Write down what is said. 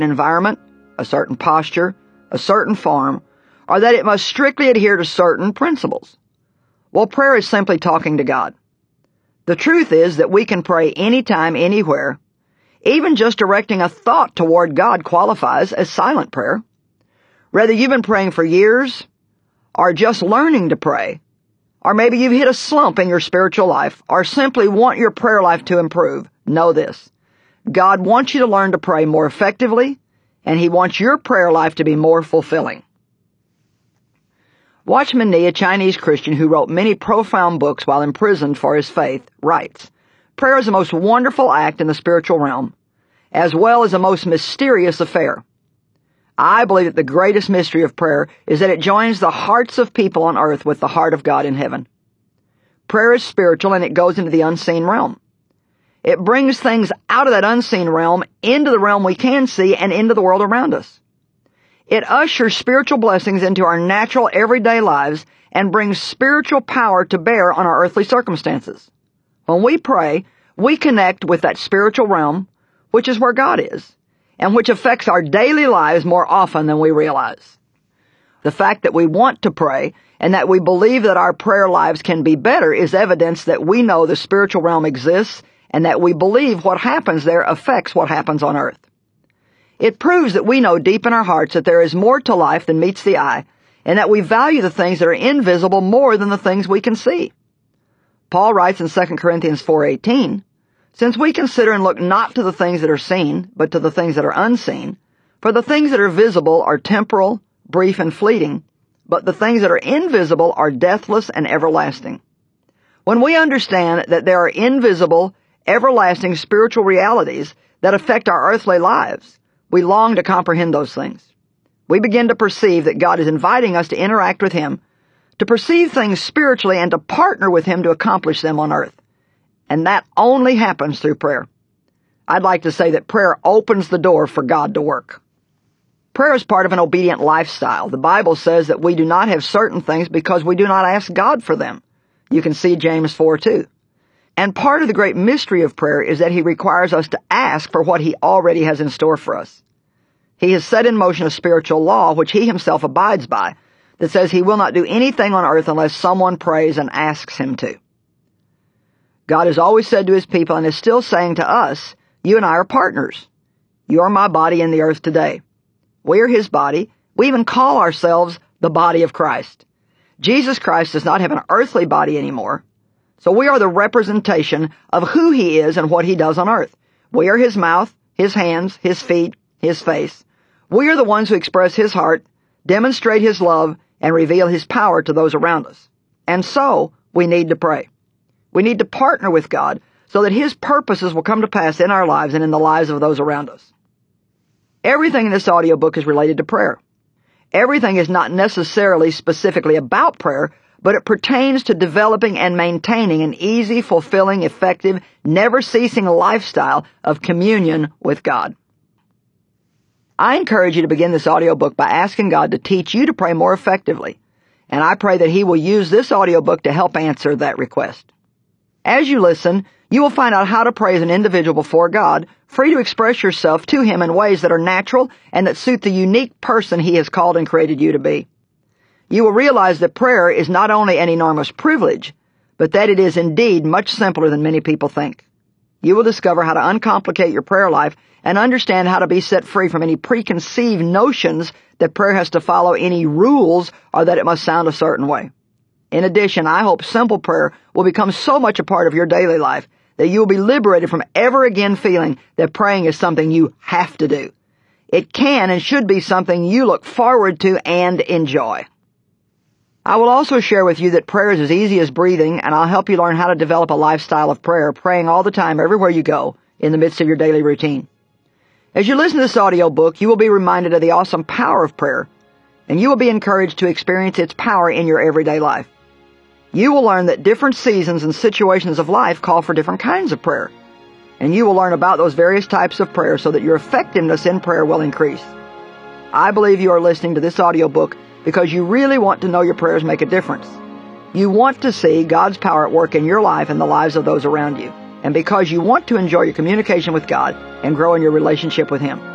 environment, a certain posture, a certain form, or that it must strictly adhere to certain principles. Well, prayer is simply talking to God. The truth is that we can pray anytime, anywhere. Even just directing a thought toward God qualifies as silent prayer. Whether you've been praying for years, or just learning to pray, or maybe you've hit a slump in your spiritual life, or simply want your prayer life to improve, know this. God wants you to learn to pray more effectively, and He wants your prayer life to be more fulfilling. Watchman Nee, a Chinese Christian who wrote many profound books while imprisoned for his faith, writes, "Prayer is the most wonderful act in the spiritual realm, as well as the most mysterious affair. I believe that the greatest mystery of prayer is that it joins the hearts of people on earth with the heart of God in heaven. Prayer is spiritual, and it goes into the unseen realm. It brings things out of that unseen realm into the realm we can see and into the world around us. It ushers spiritual blessings into our natural everyday lives and brings spiritual power to bear on our earthly circumstances. When we pray, we connect with that spiritual realm, which is where God is, and which affects our daily lives more often than we realize. The fact that we want to pray and that we believe that our prayer lives can be better is evidence that we know the spiritual realm exists and that we believe what happens there affects what happens on earth. It proves that we know deep in our hearts that there is more to life than meets the eye, and that we value the things that are invisible more than the things we can see. Paul writes in 2 Corinthians 4:18, "Since we consider and look not to the things that are seen, but to the things that are unseen, for the things that are visible are temporal, brief, and fleeting, but the things that are invisible are deathless and everlasting." When we understand that there are invisible, everlasting spiritual realities that affect our earthly lives, we long to comprehend those things. We begin to perceive that God is inviting us to interact with Him, to perceive things spiritually, and to partner with Him to accomplish them on earth. And that only happens through prayer. I'd like to say that prayer opens the door for God to work. Prayer is part of an obedient lifestyle. The Bible says that we do not have certain things because we do not ask God for them. You can see James 4:2. And part of the great mystery of prayer is that He requires us to ask for what He already has in store for us. He has set in motion a spiritual law which He Himself abides by that says He will not do anything on earth unless someone prays and asks Him to. God has always said to His people and is still saying to us, you and I are partners. You are my body in the earth today. We are His body. We even call ourselves the body of Christ. Jesus Christ does not have an earthly body anymore. So we are the representation of who He is and what He does on earth. We are His mouth, His hands, His feet, His face. We are the ones who express His heart, demonstrate His love, and reveal His power to those around us. And so, we need to pray. We need to partner with God so that His purposes will come to pass in our lives and in the lives of those around us. Everything in this audiobook is related to prayer. Everything is not necessarily specifically about prayer, but it pertains to developing and maintaining an easy, fulfilling, effective, never-ceasing lifestyle of communion with God. I encourage you to begin this audiobook by asking God to teach you to pray more effectively, and I pray that He will use this audiobook to help answer that request. As you listen, you will find out how to pray as an individual before God, free to express yourself to Him in ways that are natural and that suit the unique person He has called and created you to be. You will realize that prayer is not only an enormous privilege, but that it is indeed much simpler than many people think. You will discover how to uncomplicate your prayer life and understand how to be set free from any preconceived notions that prayer has to follow any rules or that it must sound a certain way. In addition, I hope simple prayer will become so much a part of your daily life that you will be liberated from ever again feeling that praying is something you have to do. It can and should be something you look forward to and enjoy. I will also share with you that prayer is as easy as breathing, and I'll help you learn how to develop a lifestyle of prayer, praying all the time, everywhere you go, in the midst of your daily routine. As you listen to this audiobook, you will be reminded of the awesome power of prayer, and you will be encouraged to experience its power in your everyday life. You will learn that different seasons and situations of life call for different kinds of prayer, and you will learn about those various types of prayer so that your effectiveness in prayer will increase. I believe you are listening to this audiobook because you really want to know your prayers make a difference. You want to see God's power at work in your life and the lives of those around you, and because you want to enjoy your communication with God and grow in your relationship with Him.